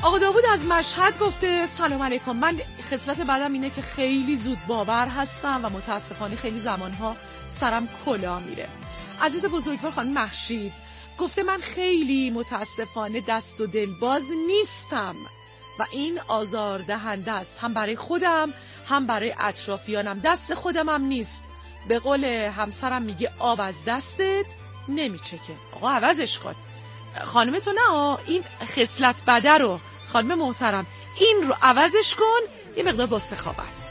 آقا داوود از مشهد گفته سلام علیکم. من خصلت بعدم اینه که خیلی زود باور هستم و متاسفانه خیلی زمانها سرم کلا میره. عزیز بزرگوار خانم محشید گفته من خیلی متاسفانه دست و دلباز نیستم و این آزاردهنده است، هم برای خودم هم برای اطرافیانم. دست خودم هم نیست. به قول همسرم میگه آب از دستت نمیچکه. آقا عوضش کن. خانم تو نه، این خصلت بده رو خانم محترم این رو عوضش کن، یه مقدار با سخاوت.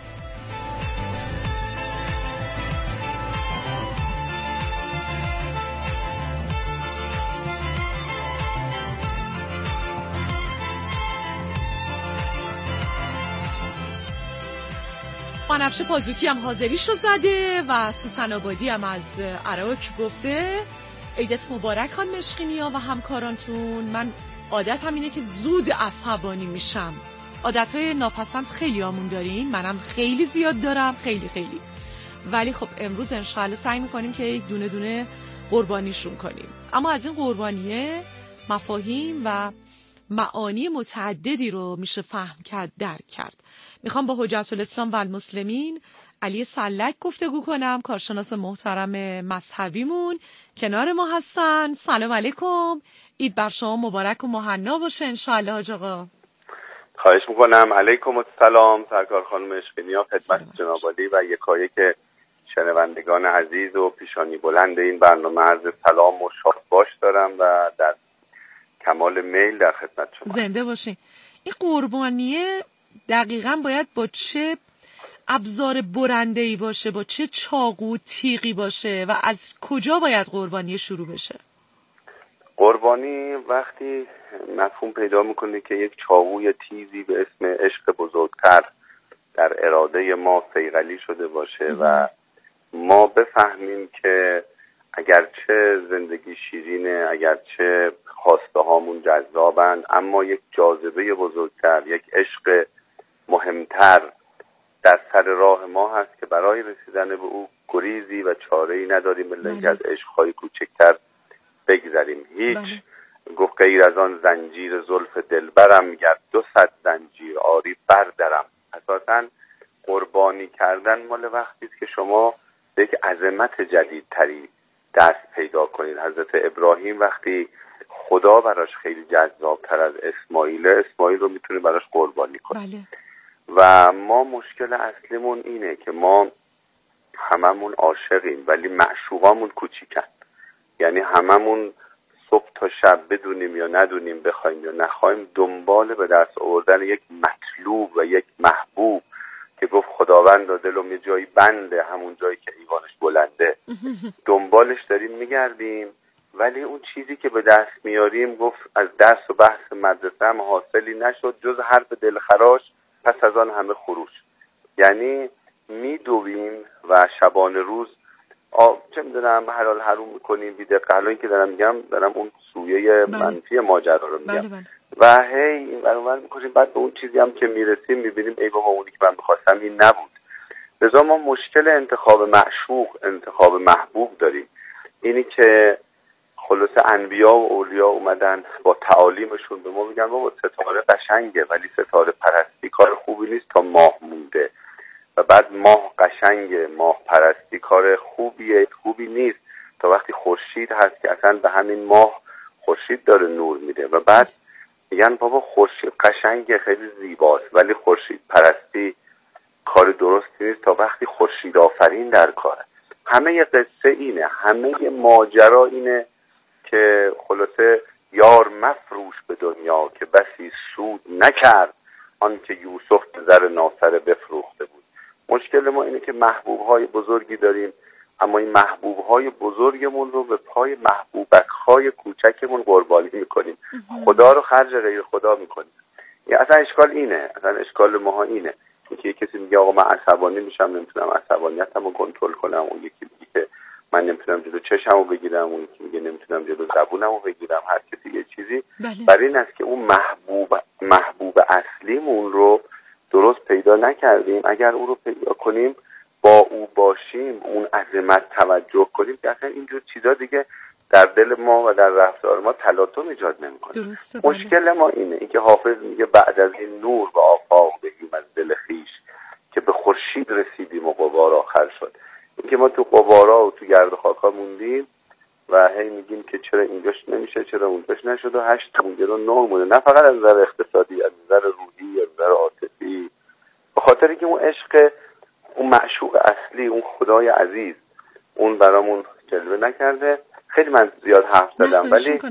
بنفشه پازوکی هم حاضریش رو زده و سوسن آبادی هم از عراق گفته عیدت مبارک خانم مشقینیا و همکارانتون. من عادت هم اینه که زود عصبانی میشم. عادتهای ناپسند خیلی آمون دارین، منم خیلی زیاد دارم، خیلی خیلی. ولی خب امروز انشالله سعی میکنیم که دونه دونه قربانیشون کنیم. اما از این قربانیه مفاهیم و معانی متعددی رو میشه فهم کرد، درک کرد. میخوام با حجت الاسلام و المسلمین علی سلک گفتگو کنم، کارشناس محترم مذهبیمون کنار ما هستن. سلام علیکم، عید بر شما مبارک و مهنا باشه انشالله حاج آقا. خواهش میکنم. علیکم السلام سرکار خانم مشقینیا، خدمت جناب عالی و یکایک شنوندگان عزیز و پیشانی بلند این برنامه عرض سلام و شاد باش دارم و در کمال میل در خدمت شما. زنده باشین. این قربانیه دقیقاً باید با چه ابزار برنده‌ای باشه، با چه چاقو تیغی باشه و از کجا باید قربانی شروع بشه؟ قربانی وقتی مفهوم پیدا میکنه که یک چاقوی تیزی به اسم عشق بزرگتر در اراده ما صیقلی شده باشه و ما بفهمیم که اگرچه زندگی شیرینه، اگرچه خواسته هامون جذابند، اما یک جاذبه بزرگتر، یک عشق مهمتر در سر راه ما هست که برای رسیدن به او گریزی و چاره‌ای نداریم الا اینکه از عشق‌های کوچکتر بگذریم. هیچ گفت غیر از آن زنجیر زلف دلبرم، گر 200 زنجیر آری بردرم. اساساً قربانی کردن مال وقتی است که شما به یک عظمت جدیدتری دست پیدا کنید. حضرت ابراهیم وقتی خدا براش خیلی جذابتر از اسماعیل رو میتونه براش قربانی کنه. و ما مشکل اصلیمون اینه که ما هممون عاشقیم ولی معشوقامون کوچیکن. یعنی هممون صبح تا شب بدونیم یا ندونیم، بخوایم یا نخوایم، دنبال به دست آوردن یک مطلوب و یک محبوب که گفت خداوند دلم یه جایی بنده، همون جایی که ایوانش بلنده، دنبالش داریم میگردیم. ولی اون چیزی که به دست میاریم، گفت از درس و بحث مدرسه هم حاصلی نشد جز حرف دلخراش، پس از آن همه خروش. یعنی میدویم و شبانه روز چه میدونم حلال حروم میکنیم بیدقه. حالا این که دارم میگم دارم اون سویه منفی ماجرا رو میگم. و هی این برابر میکنیم، بعد به اون چیزی هم که میرسیم میبینیم ای بابا اونی که من میخواستم این نبود. لذا ما مشکل انتخاب معشوق، انتخاب محبوب داریم. اینی که خلاص انبیا و اولیا اومدن با تعالیمشون به ما میگن بابا ستاره قشنگه ولی ستاره پرستی کار خوبی نیست تا ماه مونده، و بعد ماه قشنگه، ماه پرستی کار خوبی نیست تا وقتی خورشید هست که اصلا به همین ماه خورشید داره نور میده. و بعد میگن بابا خورشید قشنگه خیلی زیباست ولی خورشید پرستی کار درستی نیست تا وقتی خورشید آفرین در کاره. همه قصه اینه، همه ماجرا اینه که خلاصه یار مفروش به دنیا که بسی سود نکرد آن که یوسف به زر ناصر بفروخته بود. مشکل ما اینه که محبوب‌های بزرگی داریم اما این محبوب‌های بزرگمون رو به پای محبوبک‌های کوچکمون قربانی میکنیم، خدا رو خرج غیر خدا میکنیم. یعنی اصلا اشکال اینه، اصلا اشکال ما اینه که کسی میگه آقا من عصبانی میشم نمیتونم عصبانیتمو کنترل کنم، اون یکی میگه که من نمیتونم جلو چشمو بگیرم، اون یکی میگه نمیتونم جلو زبونمو بگیرم، هر کسی یه چیزی. برای این است که اون محبوب اصلیمون رو درست پیدا نکردیم. اگر او رو پیدا کنیم، با او باشیم، اون عظمت توجه کنیم که اصلا اینجور چیزا دیگه در دل ما و در رفتار ما تلاطم ایجاد نمیکنه. مشکل ما اینه که حافظ میگه بعد از این نور به آفاق بگیم از دل خویش که به خورشید رسیدیم و غبار آخر شد. اینکه ما تو غبارا و تو گرد و خاکا موندیم و هی میگیم که چرا اینجاش نمیشه، چرا اونجاش نشد و 8 مونده و 9 مونده، نه فقط از نظر اقتصادی، از نظر روحی، از نظر عاطفی، به خاطر اینکه اون عشق، اون معشوق اصلی، اون خدای عزیز اون برامون جلوه نکرده. خیلی من زیاد حرف زدم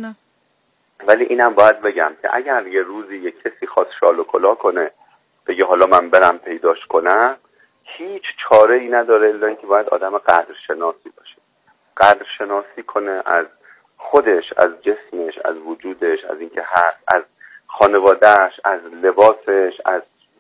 ولی اینم باید بگم که اگر یه روزی یه کسی خواست شال و کلاه کنه بگه حالا من برم پیداش کنم، هیچ چاره ای نداره الا اینکه باید آدم قدرشناسی باشه، قدرشناسی کنه از خودش، از جسمش، از وجودش، از اینکه هست، از خانوادهش، از لباسش، از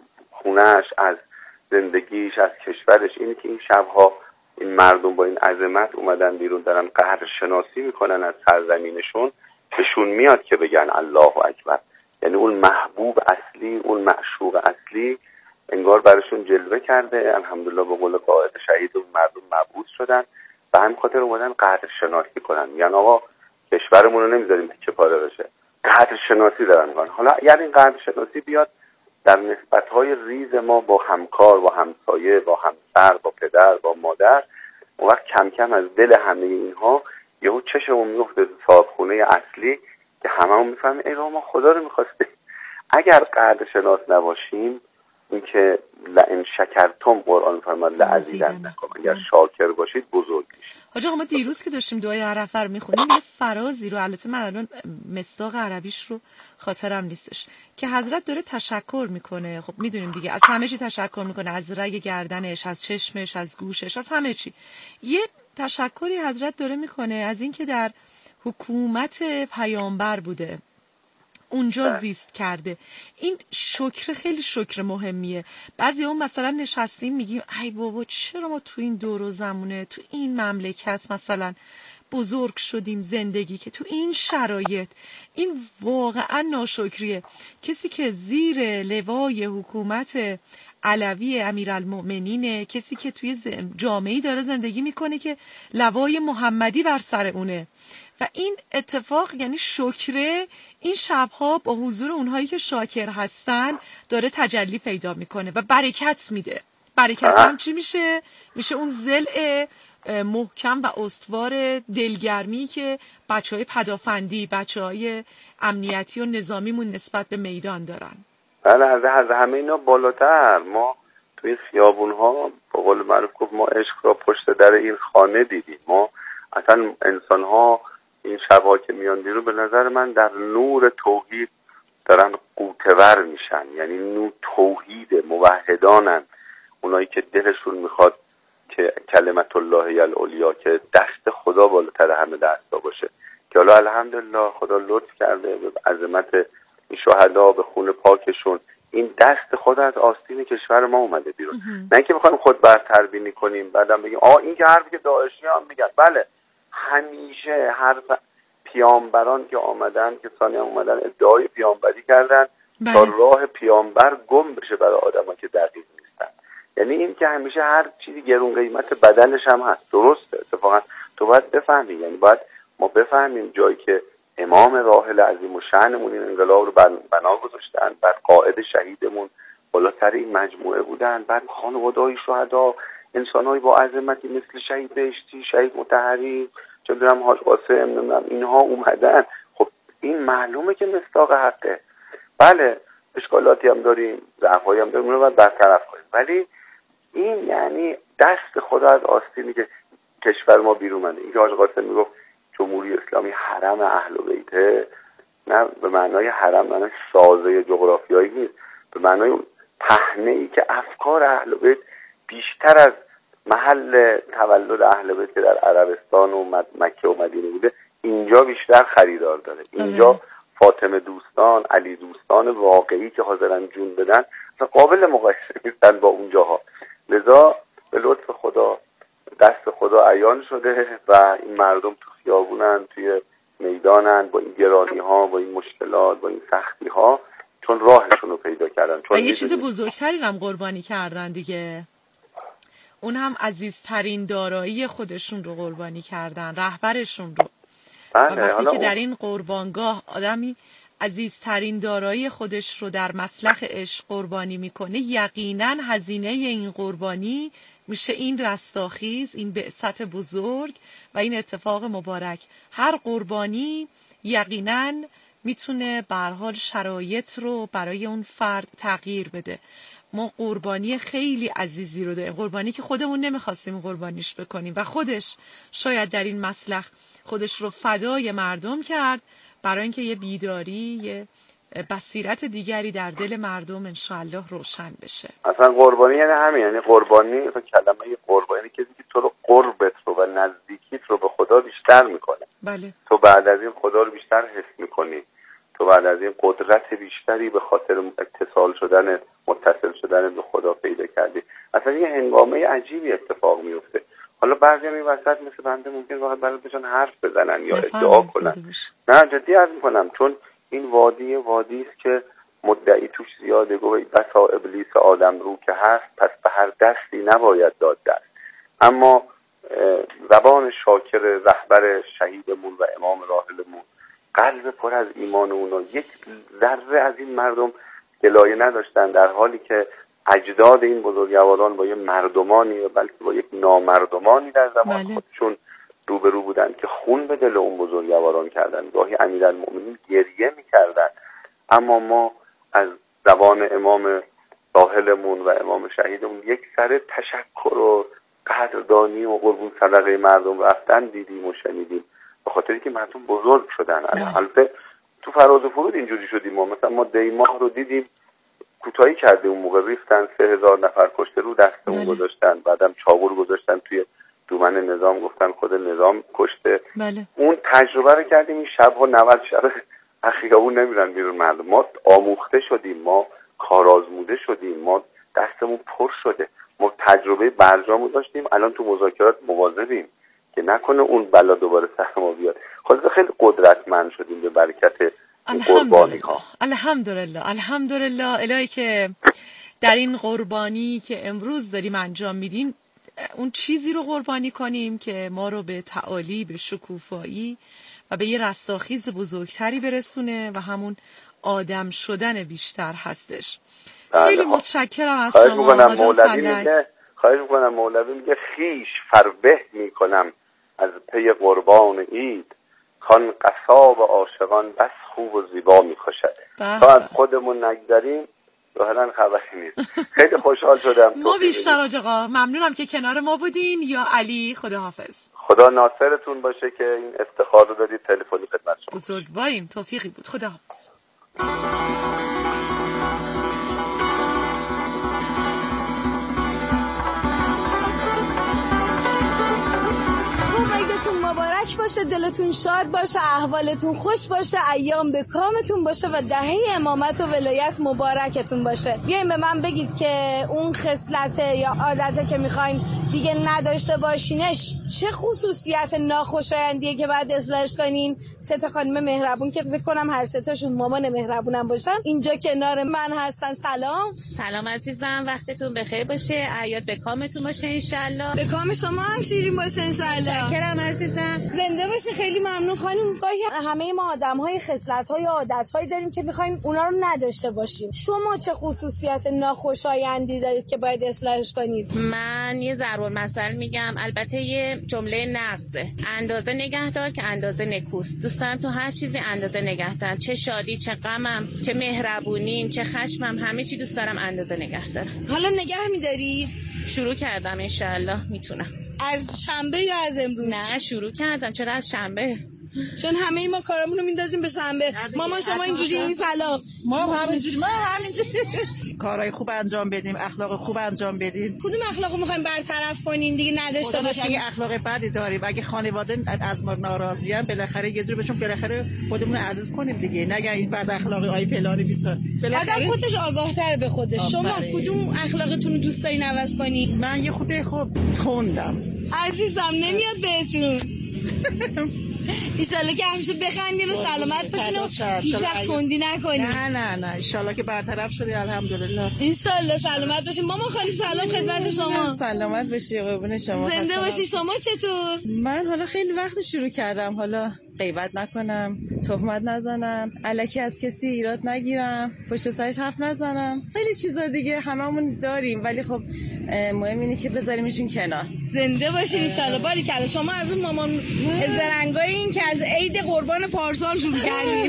خونش، از زندگیش، از کشورش. اینی که این شبها این مردم با این عظمت اومدن بیرون دارن قدرشناسی میکنن از سرزمینشون، بهشون میاد که بگن الله اکبر. یعنی اون محبوب اصلی، اون معشوق اصلی انگار براشون جلوه کرده. الحمدلله به قول قائد شهید اون مردم مبعوث شدن و هم خاطر اومدن قدرشناسی کنن. یعنی آقا کشورمون رو نمیذاریم که پاره بشه، قدرشناسی دارن میکنن. حالا یعنی این قدرشناسی بیاد در نسبت‌های ریز ما با همکار، با همسایه، با همسر، با پدر، با مادر، اون وقت کم کم از دل همه اینها یهو چشمون میفته به صاحبخونه اصلی که هممون میفهمیم ای ما خدا رو می‌خواستیم. اگر قدرشناس نباشیم، اینکه لئن شکرتم قرآن فرمود لازیدنکم، اگر شاکر باشید بزرگ میشید. حاجی ما دیروز که داشتیم دعای عرفه رو میخونیم یه فرازی رو، البته من الان مصداق عربیش رو خاطرم نیستش، که حضرت داره تشکر میکنه. خب میدونیم دیگه از همه چی تشکر میکنه، از رگ گردنش، از چشمش، از گوشش، از همه چی. یه تشکری حضرت داره میکنه از اینکه در حکومت پیامبر بوده، اونجا زیست کرده. این شکر خیلی شکر مهمیه. بعضی اون مثلا نشستیم میگیم ای بابا چرا ما تو این دور و زمونه، تو این مملکت مثلا بزرگ شدیم، زندگی که تو این شرایط، این واقعا ناشکریه. کسی که زیر لوای حکومت علوی امیرالمؤمنینه، کسی که توی جامعه‌ای داره زندگی میکنه که لوای محمدی بر سر اونه و این اتفاق، یعنی شکره این شبها با حضور اونهایی که شاکر هستن داره تجلی پیدا میکنه و برکت میده. برکت هم چی میشه؟ میشه اون ضلع محکم و استوار دلگرمی که بچهای پدافندی، بچهای امنیتی و نظامیمون نسبت به میدان دارن. بله، از همه اینا بالاتر ما توی خیابونها با قول معروف گفت ما عشق را پشت در این خانه دیدیم. ما اصلا انسانها این شبها که میان بیرون به نظر من در نور توحید دارن قوتور میشن. یعنی نور توحید، موحدانن، اونایی که دلشون میخواد که کلمت الله العلیا، که دست خدا بالاتر همه دستا باشه، که حالا الحمدلله خدا لطف کرده به عظمت این شهدا، به خون پاکشون این دست خدا از آستین کشور ما اومده بیرون. نه اینکه بخوایم خود برتر بینی کنیم بعدم بگیم این که حرفی که داعشی هم میگن. بله، همیشه حرف پیامبران که آمدن، کسانی اومدن ادعای پیامبری کردن تا راه پیامبر گم بشه برای آدما که دقیق نیستن. یعنی این که همیشه هر چیزی گرون قیمت بدلش هم هست. درسته، اتفاقا تو باید بفهمی، یعنی باید ما بفهمیم جایی که امام راحل عظیم و شأنمون این انقلاب رو بنا گذاشتن، بعد قائد شهیدمون بالاتر این مجموعه بودن، بعد خانواده‌های شهدا، انسان‌های با عظمتی مثل شهید بهشتی، شهید مطهری، چه می‌دونم حاج قاسم، نمی‌دونم اینها اومدن. خب این معلومه که مصداق حقه. بله اشکالاتی هم داریم، ضعفایی هم داریم، اونو باید برطرف کنیم، ولی این یعنی دست خدا از آستینی که کشور ما بیرون اومده. این که حاج قاسم میگفت جمهوری اسلامی حرم اهل بیته، نه به معنای حرم، معنای سازه جغرافیایی نیست، به معنای پهنه‌ای که افکار اهل بیت بیشتر از محل تولد اهل بیت که در عربستان و مکه و مدینه بوده اینجا بیشتر خریدار داره. اینجا فاطمه دوستان، علی دوستان واقعی که حاضرن جون بدن قابل مقایسه نیستن با اونجاها. لذا به لطف خدا دست خدا عیان شده و این مردم تو خیابونن، توی میدانن، با این گرانی ها، با این مشکلات، با این سختی ها، چون راهشون رو پیدا کردن. چون یه چیز بزرگتری هم قربانی کردن دیگه، اون هم عزیزترین دارایی خودشون رو قربانی کردن، رهبرشون رو. و وقتی که در این قربانگاه آدمی عزیزترین دارایی خودش رو در مسلخ عشق قربانی میکنه، یقینا هزینه این قربانی میشه این رستاخیز، این بعثت بزرگ و این اتفاق مبارک. هر قربانی یقینا میتونه به هر حال شرایط رو برای اون فرد تغییر بده. ما قربانی خیلی عزیزی رو داریم، قربانی که خودمون نمیخواستیم قربانیش بکنیم و خودش شاید در این مسلخ خودش رو فدای مردم کرد برای اینکه یه بیداری، یه بصیرت دیگری در دل مردم انشاءالله روشن بشه. اصلا قربانی یعنی همین، یعنی قربانی و کلمه قربانی که تو رو قربت رو و نزدیکیت رو به خدا بیشتر میکنه. بله. تو بعد از این خدا رو بیشتر حس میکنی، تو بعد از این قدرت بیشتری به خاطر اتصال شدن، متصل شدن به خدا پیدا کردی. اصلا یه هنگامه عجیبی اتفاق میفته. حالا بعضی این وسط مثل بنده ممکن واقعا برای بچن حرف بزنن یا ادعا کنن. نه جدی عرض میکنم، چون این وادی است که مدعی توش زیاده. گوید بسا ابلیس آدم رو که هست، پس به هر دستی نباید داد دست. اما زبان شاکر رهبر شهیدمون و امام راحلمون، قلب پر از ایمان اونا، یک ذره از این مردم گلایه نداشتن، در حالی که اجداد این بزرگواران با یه مردمانی و بلکه با یک نامردمانی در زمان خودشون روبرو بودن که خون به دل اون بزرگواران کردن. گاهی امیرالمؤمنین گریه میکردن. اما ما از زبان امام راحلمون و امام شهیدمون یک سر تشکر و قدردانی و قربون صدقه مردم رفتن دیدیم و شنیدیم، به خاطری که مردم بزرگ شدن. البته تو فراز و فرود اینجوری شدیم. ما مثلا ما دیماه رو دیدیم، کوتاهی کرده اون موقع، ریختن 3000 نفر کشته رو دستمون گذاشتن، بعدم چاقو رو گذاشتن توی دومن نظام، گفتن خود نظام کشته. اون تجربه رو کردیم. این شب‌ها 90 شب اخیابون نمیرن بیرون مردم. ما آموخته شدیم، ما کارآزموده شدیم، ما دستمون پر شده، ما تجربه برجامو داشتیم. الان تو مذاکرات مواظبیم که نکنه اون بلا دوباره سر ما بیاد. خلاص خیلی قدرتمند شدیم به برکت قربانی ها. الحمدلله الهی که در این قربانی که امروز داریم انجام میدیم اون چیزی رو قربانی کنیم که ما رو به تعالی، به شکوفایی و به یه رستاخیز بزرگتری برسونه و همون آدم شدن بیشتر هستش. خیلی متشکرم از شما آقا سلک. خواهش میکنم. مولوی میگه خیش فربه میکنم از پی قربان عید، خان قصاب عاشقان بس خوب و زیبا میخوشد. تا از خودمون نگذریم ظاهرا خبری نیست. خیلی خوشحال شدم. ما بیشتر آقا ممنونم که کنار ما بودین. یا علی خداحافظ. خدا ناصرتون باشه که این افتخار رو دادید تلفنی خدمت شما. بزرگواریم، توفیقی بود. خداحافظ. عیدتون مبارک باشه، دلتون شاد باشه، احوالتون خوش باشه، ایام به کامتون باشه و دهه امامت و ولایت مبارکتون باشه. بیاین به من بگید که اون خصلت یا عادته که میخواین دیگه نداشته باشینش چه خصوصیت ناخوشایندیه که باید اصلاحش کنین. 3 خانم مهربون که فکر کنم هر 3 تاشون مامان مهربونم باشن اینجا کنار من هستن. سلام عزیزم، وقتتون بخیر باشه، اعیاد به کامتون باشه انشالله. به کام شما هم شیرین باشه انشالله. شکرم عزیزم، زنده باشه. خیلی ممنون خانم. گاهی همه ما آدم‌های خصلت‌های عادت‌هایی داریم که می‌خوایم اونا رو نداشته باشیم. شما چه خصوصیت ناخوشایندی دارید که باید اصلاحش کنید؟ من یه ضرب المثل میگم، البته یه جمله نقضه. اندازه نگهدار که اندازه نکوست. دوست دارم تو هر چیزی اندازه نگه دارم، چه شادی، چه غمم، چه مهربونیم، چه خشمم، همه چی دوست دارم اندازه نگه دارم. حالا نگه می‌داری؟ شروع کردم انشالله میتونم. از شنبه یا از امروز؟ نه شروع کردم. چرا از شنبه؟ چون همه ما کارامون رو میندازیم به شنبه. مامان شما اینجوری؟ این سلام. ما همینجوری کارهای خوب انجام بدیم، اخلاق خوب انجام بدیم. کدوم اخلاقو میخوایم برطرف کنین دیگه نداشته باشیم؟ اگه اخلاق بدی داریم، اگه خانواده از ما ناراضیان، بالاخره یه جور بهشون بالاخره خودمون عزیز کنیم دیگه. نگه این بد اخلاقی آی فلانی بیسار. آدم خودش آگاه‌تر به خودش. شما کدوم اخلاقتون رو دوست دارین عوض کنین؟ من یه خود خوب تندم عزیزم، نمیاد بهتون. ایشالله که همیشه بخندین و سلامت باشین و هیچ وقت تندی نکنین. نه ایشالله که برطرف شده الحمدلله. ایشالله سلامت باشین. مامان خالی سلام خدمت شما. سلامت باشی قربون شما. زنده باشی. شما چطور؟ من حالا خیلی وقت شروع کردم، حالا غیبت نکنم، تهمت نزنم، الکی از کسی ایراد نگیرم، پشت سرش حرف نزنم، خیلی چیزا دیگه هممون داریم، ولی خب مهم اینه که بذاریمشون کنار. زنده باشین ان شاء الله. باریکلا. شما از اون مامان زرنگایین که از عید قربان پارسال شروع کردین.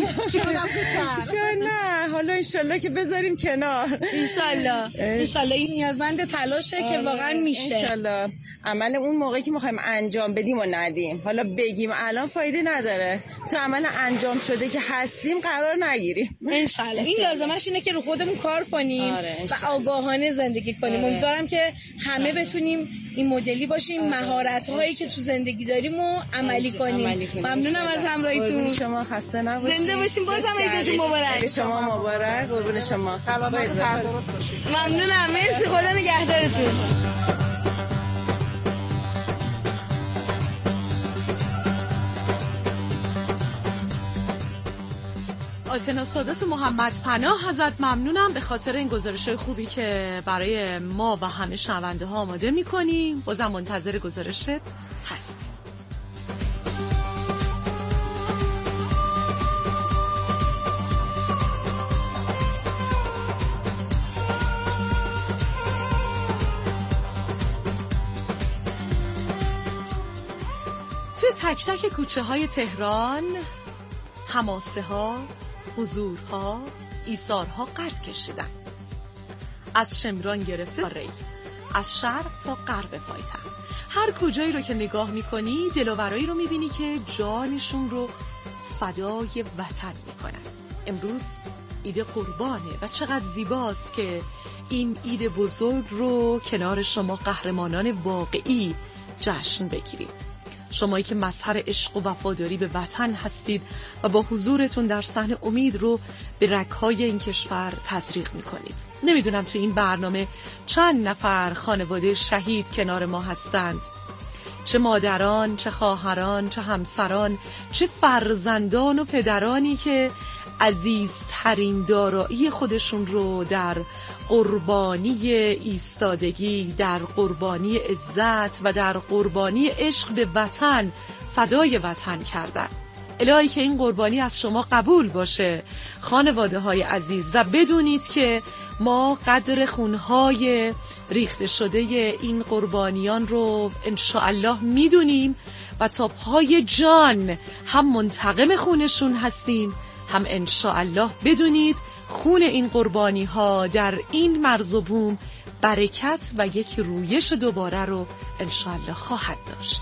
نه حالا ان شاء الله که بذاریم کنار. ان شاء الله این نیازمند تلاشه که واقعا میشه. ان شاء الله عمل اون موقعی که می‌خوایم انجام بدیم و ندیم. حالا بگیم الان فایده نداره. تو عمل انجام شده که هستیم قرار نگیریم. ان شاء الله. این لازمش اینه که رو خودمون کار کنیم و آگاهانه زندگی کنیم. امیدوارم که همه بتونیم این مدلی باشیم، مهارت‌هایی که تو زندگی داریم و عملی کنیم. ممنونم از همراهیتون. شما خسته نباشید. زنده باشین. بازم عیدتون مبارک. شما مبارک. قربون شما. سلامت درست باشید. ممنونم. مرسی. خدا نگهدارتون. آتنا سادات محمد پناه ازت ممنونم به خاطر این گزارش خوبی که برای ما و همه شنونده ها آماده می‌کنیم. بازم منتظر گزارشت هستیم. توی تک تک کوچه های تهران حماسه ها، حضورها، ایثارها قد کشیدن. از شمران گرفته تا ری، از شرق تا غرب پایتخت. هر کجایی رو که نگاه میکنی دلاورایی رو میبینی که جانشون رو فدای وطن میکنن. امروز عید قربانه و چقدر زیباست که این عید بزرگ رو کنار شما قهرمانان واقعی جشن بگیریم. شمایی که مظهر عشق و وفاداری به وطن هستید و با حضورتون در صحنه امید رو به رگ‌های این کشور تزریق می‌کنید. نمیدونم تو این برنامه چند نفر خانواده شهید کنار ما هستند. چه مادران، چه خواهران، چه همسران، چه فرزندان و پدرانی که عزیزترین دارایی خودشون رو در قربانی ایستادگی، در قربانی عزت و در قربانی عشق به وطن فدای وطن کردن. الهی که این قربانی از شما قبول باشه خانواده های عزیز و بدونید که ما قدر خونهای ریخته شده این قربانیان رو انشاءالله میدونیم و تا پای جان هم منتقم خونشون هستیم، هم انشاءالله بدونید خون این قربانی ها در این مرز و بوم برکت و یک رویش دوباره رو انشاءالله خواهد داشت.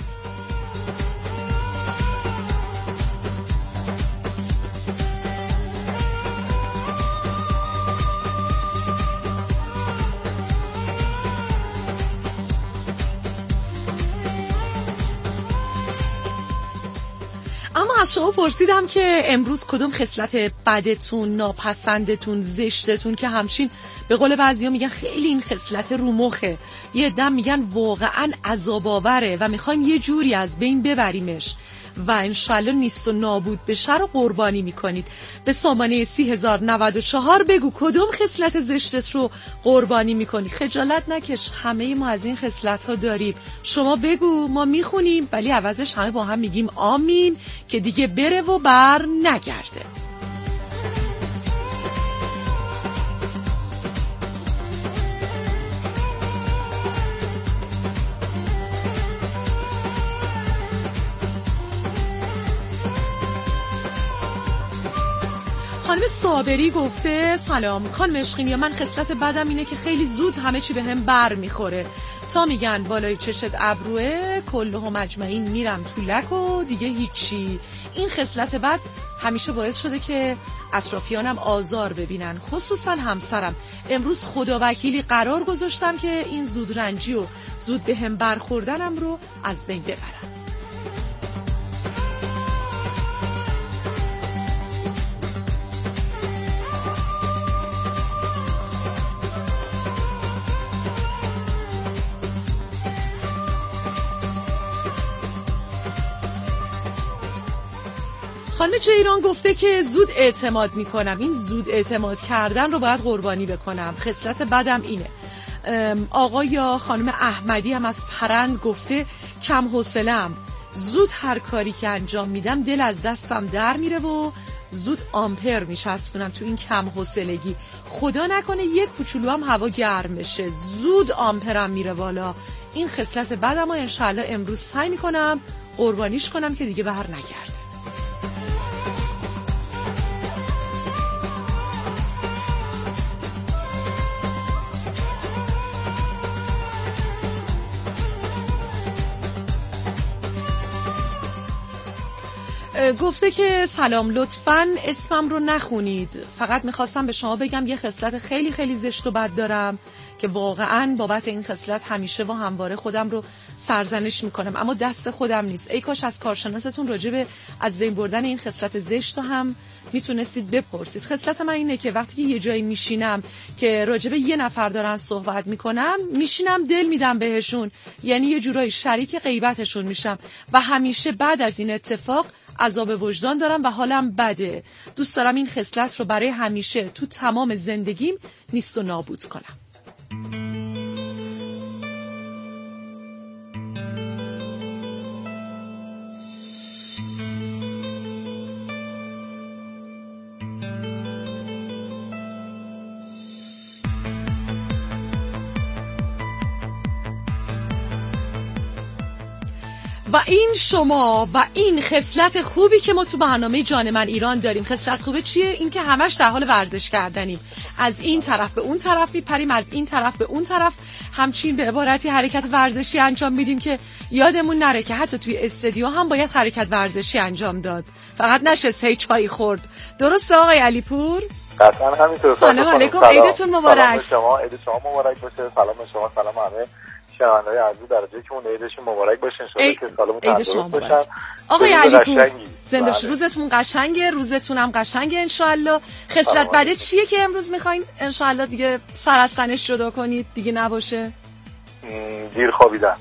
اما از شما پرسیدم که امروز کدوم خصلت بدتون، ناپسندتون، زشتتون که همچین به قول بعضیا میگن خیلی این خصلت رو مخه، یه عده میگن واقعا عذاب آوره و میخوایم یه جوری از بین ببریمش و انشالله نیست و نابود بشه رو قربانی میکنید. به سامانه 30,094 بگو کدوم خصلت زشتت رو قربانی میکنی. خجالت نکش، همه ما از این خصلت ها داریم. شما بگو، ما میخونیم ولی عوضش همه با هم میگیم آمین که دیگه بره و بر نگرده. خانم صابری گفته سلام خانم عشقینیا، من خصلت بدم اینه که خیلی زود همه چی به هم بر میخوره. تا میگن بالای چشت ابروه کلهم اجمعین میرم تو لک و دیگه هیچی. این خصلت بد همیشه باعث شده که اطرافیانم آزار ببینن، خصوصا همسرم. امروز خدا وکیلی قرار گذاشتم که این زود رنجی و زود به هم برخوردنم رو از بین ببرم. خانم جیران گفته که زود اعتماد میکنم. این زود اعتماد کردن رو باید قربانی بکنم. خصلت بدم اینه. آقا یا خانم احمدی هم از پرند گفته کم حوصله‌ام، زود هر کاری که انجام میدم دل از دستم در میره و زود آمپر میچسبونم تو این کم حوصلگی. خدا نکنه یک کوچولو هم هوا گرم بشه زود آمپرم میره بالا. این خصلت بدم و انشالله امروز سعی میکنم قربانیش کنم که دیگه بهر نگرده. گفته که سلام، لطفاً اسمم رو نخونید، فقط میخواستم به شما بگم یه خصلت خیلی خیلی زشت و بد دارم که واقعاً بابت این خصلت همیشه و همواره خودم رو سرزنش میکنم، اما دست خودم نیست. ای کاش از کارشناستون راجب از بین بردن این خصلت زشت رو هم میتونستید بپرسید. خصلت من اینه که وقتی که یه جایی میشینم که راجب یه نفر دارن صحبت میکنم، میشینم دل میدم بهشون، یعنی یه جورایی شریک غیبتشون میشم و همیشه بعد از این اتفاق عذاب وجدان دارم و حالم بده. دوست دارم این خصلت رو برای همیشه تو تمام زندگیم نیست و نابود کنم. و این شما و این خصلت خوبی که ما تو برنامه جان من ایران داریم. خصلت خوبه چیه؟ این که همش در حال ورزش کردنیم، از این طرف به اون طرف میپریم، از این طرف به اون طرف، همچین به عبارتی حرکت ورزشی انجام میدیم که یادمون نره که حتی توی استودیو هم باید حرکت ورزشی انجام داد، فقط نشست هی چای خورد. درسته آقای علیپور؟ قطعا همینطور. سلام علیکم، عیدتون مبارک. سلام شما، عید شما مبارک باشه. سلام شما، سلام همه شنونده‌های عزیز در جایی که اون عیدشون مبارک باشه، ان شاءالله که سالمون تندرست باشن. آقای علیپور زنده باشید، روزتون قشنگه، روزتون هم قشنگه ان شاءالله. خصلت بده چیه که امروز میخواین ان شاءالله دیگه سر از تنش جدا کنید دیگه نباشه؟ دیر خوابیدن.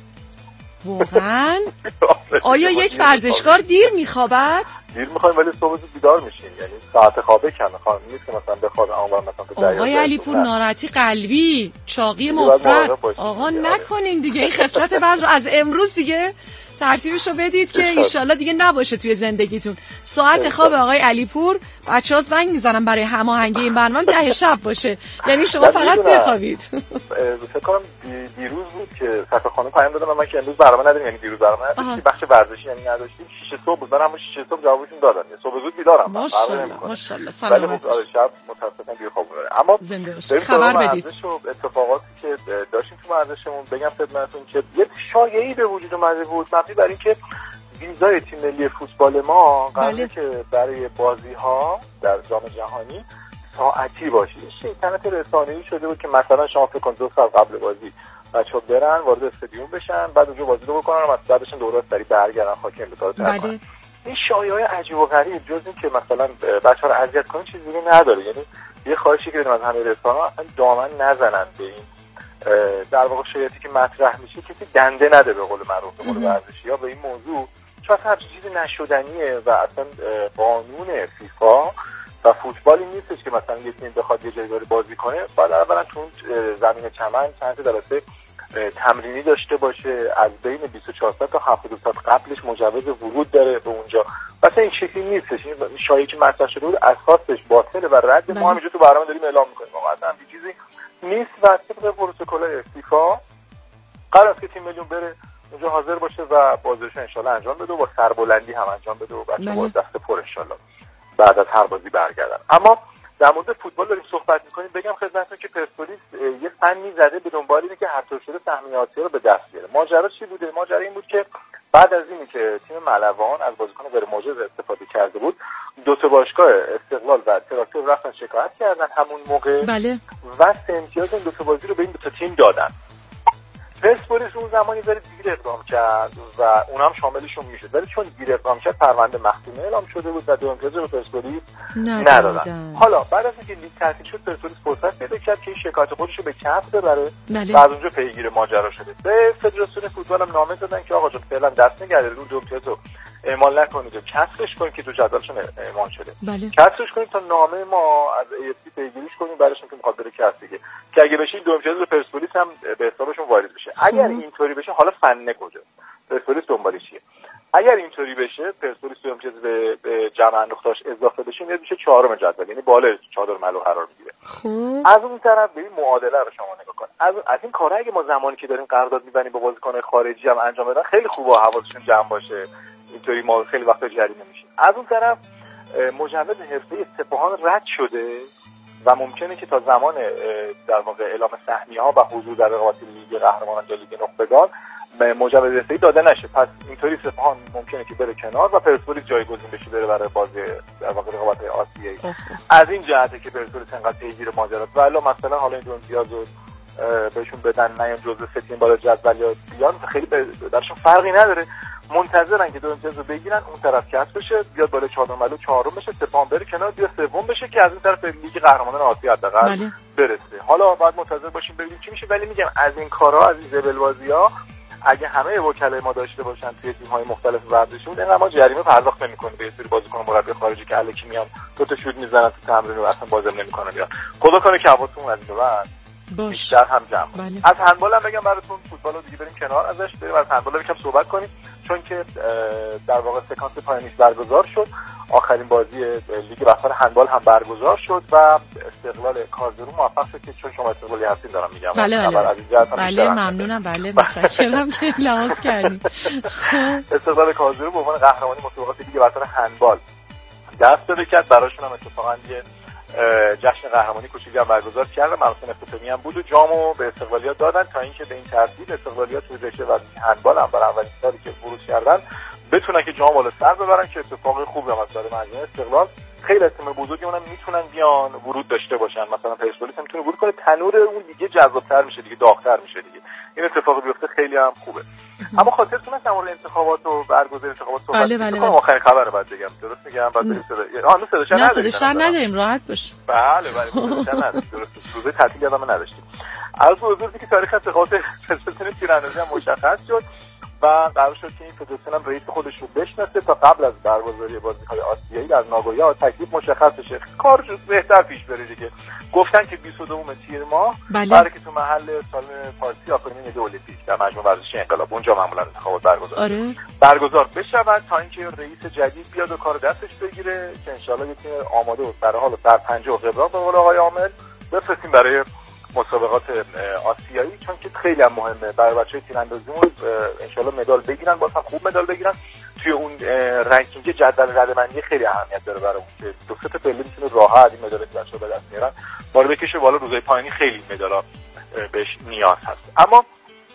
واقعا؟ آیا یک ورزشکار دیر میخوابد؟ دیر میخوایم ولی صبح زود بیدار میشیم، یعنی ساعت خوابه کمه، خانم نیست که مثلا بخواد اونور مثلا تا 10. آقای علیپور ناراحتی قلبی، چاقی مفرط آقا نکنین دیگه. این خصلت بعد رو از امروز دیگه ترتیبش رو بدید که انشالله دیگه نباشه توی زندگیتون. ساعت خواب آقای علیپور بچه‌ها زنگ میزنن برای هماهنگی این برنامه 10 شب باشه، یعنی شما فقط بخوابید. فکر کنم دیروز بود که صفحه خانم پیام دادم من که امروز برنامه نداریم، یعنی دیروز برنامه نداشتیم، بخش ورزشی یعنی نداشتیم. 6 صبح بود، من همون 6 صبح جوابشون دادم، صبح زود بیدارم. ماشاءالله سلامت باشید. شب متاسفانه دیر خواب بودم، اما خبر بدید اتفاقاتی که داشتیم تو ورزشمون. بگم خدمتتون که یه شایعه‌ای به وجود اومده بود مبنی بر اینکه ویزای تیم ملی فوتبال ما قراره که برای بازی‌ها در جام جهانی ساعتی باشه. شیطنت رسانه‌ای شده بود که مثلا شما فکر کن 2 ساعت قبل بازی بچه‌ها برن وارد استادیوم بشن، بعد اونجا بازی رو بکنن و بعدشون دوباره سری برگردن خاک امتحانات کنن. این شایعه‌های عجیب و غریب جز این که مثلا بچه‌ها رو اذیت کنن چیزی دیگه نداره. یعنی یه خواهشی که از همه رسانه‌ها اصلا دامن نزنن به این در واقع شایعاتی که مطرح میشه، کسی دنده نده به قول معروف، به قول ورزشی‌ها به این موضوع، چون اصلا چیزی نشدنیه و اصلا قانون فیفا و فوتبالی نیستش که مثلا یه تیم بخواد یه جایی داره بازی کنه بعد اولا تو زمین چمن چند تا جلسه تمرینی داشته باشه، از بین 24 ساعت تا 72 ساعت قبلش مجوز ورود داره به اونجا. مثلا این شکلی نیستش. این شایعی که مطرح شده بود اساسش باطله و رد ما همینجا تو برنامه داریم اعلام می‌کنیم واقعا هم چیزی نیست و طبق پروتکل فیفا قرار است که تیم ملی بره اونجا حاضر باشه و بازیش ان شاءالله انجام بده و با سربلندی هم انجام بده و بچه‌ها دست پر ان شاءالله بعد از هر بازی برگردن. اما در مورد فوتبال داریم صحبت می‌کنیم. بگم خدمتتون که پرسپولیس یه فنی زده به دنبال اینه که هر طور شده سهمیه آسیا رو به دست بیاره. ماجرا چی بوده؟ ماجرا این بود که بعد از اینی که تیم ملوان از بازیکن غیر معجز استفاده کرده بود، دو تا باشگاه استقلال و تراکتور رفتن شکایت کردن همون موقع و سه امتیاز این دو تا بازی رو به این دو تا تیم دادن. پرسپولیس اون زمانی داره دیر اقدام کرد و اونم شاملشون میشد، ولی چون دیر اقدام کرد پرونده مختومه اعلام شده بود و 2 امتیاز رو پرسپولیس ندادن. حالا بعد از اینکه لیگ تعطیل شد پرسپولیس فرصت پیدا کرد که این شکایت خودش رو به کف ببره و از اونجا پیگیر ماجرا شده. به فدراسیون فوتبال هم نامه دادن که آقا جان فعلا دست نگرده، اون 2 امتیاز رو اعمال نکنید و کسرش کنید که تو جدولشون اعمال شده. بله. کسرش کنید تا نامه ما از AFC پیگیریش کنیم برایش که میخواد بره کس دیگه که اگه بشه دو امتیاز به پرسپولیس هم به حسابشون وارد بشه. اگر اینطوری بشه حالا فنه کجا پرسپولیس دنبالش چیه؟ اگر اینطوری بشه پرسپولیس دو امتیاز به جمع انداختاش اضافه بشه میاد میشه چهارم جدول، یعنی بالای چادر ملو قرار میگیره. از اون طرف ببین معادله رو شما نگاه کن. از این کارا اگه ما زمانی که داریم قرارداد می‌بندیم با بازیکن‌های خارجی هم انجام بدن خیلی خوبه حواسشون جمع باشه، اینطوری ما خیلی وقتا جریمه میشیم. از اون طرف مجوز حرفه‌ای سپاهان رد شده و ممکنه که تا زمان در واقع اعلام سهمیه‌ها و حضور در رقابت لیگ قهرمانان یا لیگ نخبگان مجوز حرفه‌ای داده نشه. پس اینطوری سپاهان ممکنه که بره کنار و پرسپولیس جایگزین بشه بره برای بازی در واقع رقابت آسیایی. از این جهته که پرسپولیس انقدر پیگیر ماجراست. والا مثلا حالا این دو امتیازو بهشون بدن نیان جزء سه تیم بالا جدول یا بیان خیلی درشون فرقی نداره. منتظرن که دو امتیاز رو بگیرن اون طرف کسب بشه بیاد بالا چهارم ملو چهارم بشه سپاهان بره کنار بیا سوم بشه که از این طرف لیگ قهرمانان آسیا حداقل برسه. حالا باید منتظر باشیم ببینیم چی میشه. ولی میگم از این کارها از این زبلبازی‌ها اگه همه وکلای ما داشته باشن توی تیم‌های مختلف ورزشی بود اینقدر ما جریمه پرداخت نمی‌کنیم به سری بازیکن مربی خارجی که الکی میان دو تا شوت میزنن تو تمرین و اصلا بازی نمی‌کنن. یا خدا کنه که حواستون از این بعد بیشتر هم جمع. از هندبال هم بگم براتون فوتبال رو دیگه بریم کنار ازش بریم از هندبال یکم صحبت کنیم چون که در واقع سکانس پایانیش برگزار شد. آخرین بازی لیگ برتر هندبال هم برگزار شد و استقلال کارزرو موفق شد که چون شما استقلالی هستین دارم میگم. بله ممنونم. بله متشکرم که لحاظ کردین. استقلال کارزرو به عنوان قهرمانی مسابقات لیگ برتر هندبال دست پیدا کرد. براشون هم اتفاقا یه جشن قهرمانی کوچیکی هم برگزار کردن. مراسم افتتاحیه هم بود و جامو به استقلالی‌ها دادن تا اینکه به این ترتیب استقلالی‌ها توی رشته و هندبال هم برای اولین سالی که ورود کردن بتونن که جام بالا سر ببرن که اتفاق خوبی هم از مجموعه استقلال. خیلی تیم بزرگی اونم میتونن بیان ورود داشته باشن. مثلا پرسپولیس هم میتونه ورود کنه. تنور اون دیگه جذاب‌تر میشه دیگه داغ‌تر میشه دیگه. این اتفاق بیفته خیلی هم خوبه. اما خاطرتون هست مورد انتخابات و برگزاری انتخابات صحبت کنم. آخرین خبر بعد بگم درست میگم بعد بریم صدا نداریم راحت باش. بله صدا نداریم درست. روز تعطیل یادم نداشتیم. از حضوری که تاریخ انتخابات فدراسیون تیراندازی هم مشخص شد و قرار شد که این فدراسیون هم رئیس خودش رو بشناسه تا قبل از برگزاری بازی‌های آسیایی در ناگویا تکلیف مشخص بشه. کارش بهتر پیش بره دیگه. گفتن که 22 تیر ماه برای که تو محل سالن پارسی آفرینی ملی المپیک در مجمع ورزشی انقلاب اونجا معمولا انتخابات برگزار بشه تا اینکه رئیس جدید بیاد و کار دستش بگیره که ان شاءالله یه تیم آماده و سر حال و سر پنجه و قبران به قول آقای عامل بفرستیم برای مسابقات آسیایی چون که خیلی هم مهمه برای بچه‌های تیراندازیمون ان شاءالله مدال بگیرن باز هم خوب مدال بگیرن توی اون رنکینگ جدول رده‌بندی خیلی اهمیت داره برای اون که دو سه تا پله میتونه راحت این مدال بچه‌ها به دست بیارن بالا بکشه بالا روزهای پایانی خیلی مدالا بهش نیاز هست. اما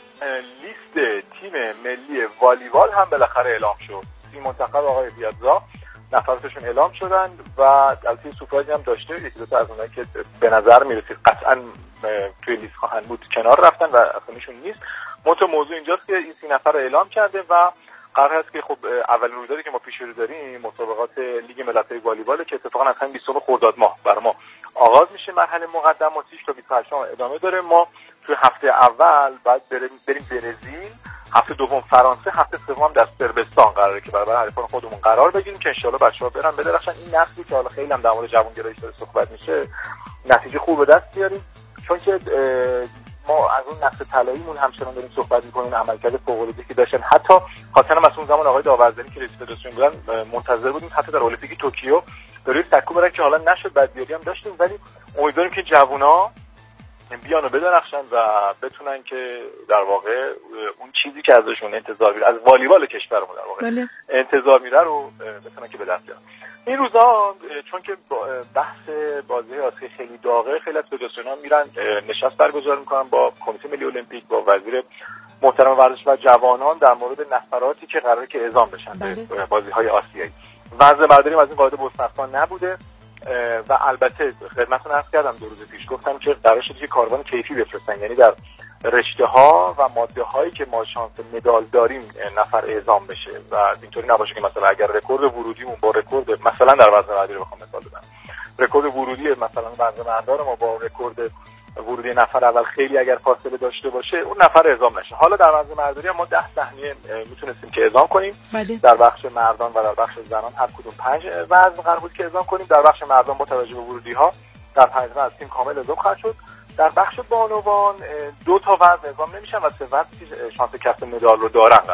لیست تیم ملی والیبال هم بالاخره اعلام شد. 30 منتخب آقای بیادزا نفراتشون اعلام شدن و البته سورپرایزی هم داشته. یکی دو تا از اونایی که به نظر میرسید قطعاً توی لیست خواهند بود کنار رفتن و اصلاًشون نیست. موضوع اینجاست که این 30 نفر رو اعلام کرده و قرار هست که خب اولین رویدادی که ما پیش رو داریم مسابقات لیگ ملت‌های والیبال که اتفاقاً از همین 20 خرداد ماه برای ما آغاز میشه. مرحله مقدماتیش تا 28 ادامه داره. ما توی هفته اول بعد بریم برزیل، هفته دوم فرانسه، هفته سوم در صربستان قراره که برای حریفان خودمون قرار بگیریم که ان شاءالله بچه‌ها برن بدرخشن. این نسلی که حالا خیلی هم در مورد جوانگرایش داره صحبت میشه نتیجه خوب به دست بیاریم چون که ما از اون نسل طلاییمون همچنان داریم صحبت می‌کنیم. عملکرد فوق‌العاده‌ای که داشتن حتی خاطرم از اون زمان آقای داوردانی که رئیس فدراسیون بودن منتظر بودیم حتی در المپیک توکیو داره سکو برن که حالا نشد بعدیاری هم داشتیم ولی امیدواریم که جوونا بیان و بدرخشن و بتونن که در واقع اون چیزی که ازشون انتظار میره از والیبال کشورمون در واقع انتظار میره رو بتونن که به دست بیارن. این روزا چون که بحث بازی آسیایی خیلی داغه خیلی از فدراسیون‌ها میرن نشست برگزار میکنن با کمیته ملی المپیک با وزیر محترم ورزش و جوانان در مورد نفراتی که قراره که اعزام بشن به بازی‌های آسیایی. وضع برداریم از این قاعده بستانسان نبوده و البته خدمتتون عرض کردم 2 روز پیش گفتم که قرار شده که کاروان کیفی بفرستن یعنی در رشته‌ها و ماده‌هایی که ما شانس مدال داریم نفر اعزام بشه و اینطوری نباشه که مثلا اگر رکورد ورودیمون با رکورد مثلا در وزن مردی رو بخوام مثال بزنم رکورد ورودی مثلا وزن مردان ما با رکورد ورودی نفر اول خیلی اگر فاصله داشته باشه اون نفر اعزام نشه. حالا در وضع مرداری ما 10 صحنه میتونستیم که اعزام کنیم. بله. در بخش مردان و در بخش زنان هر کدوم 5 وزن قرار بود که اعزام کنیم. در بخش مردان با توجه به ورودی ها در 5 وزن تیم کامل اعزام خواهد شد. در بخش بانوان 2 تا وزن اعزام نمیشن و 3 وزن شانس کسب مدال رو دارن.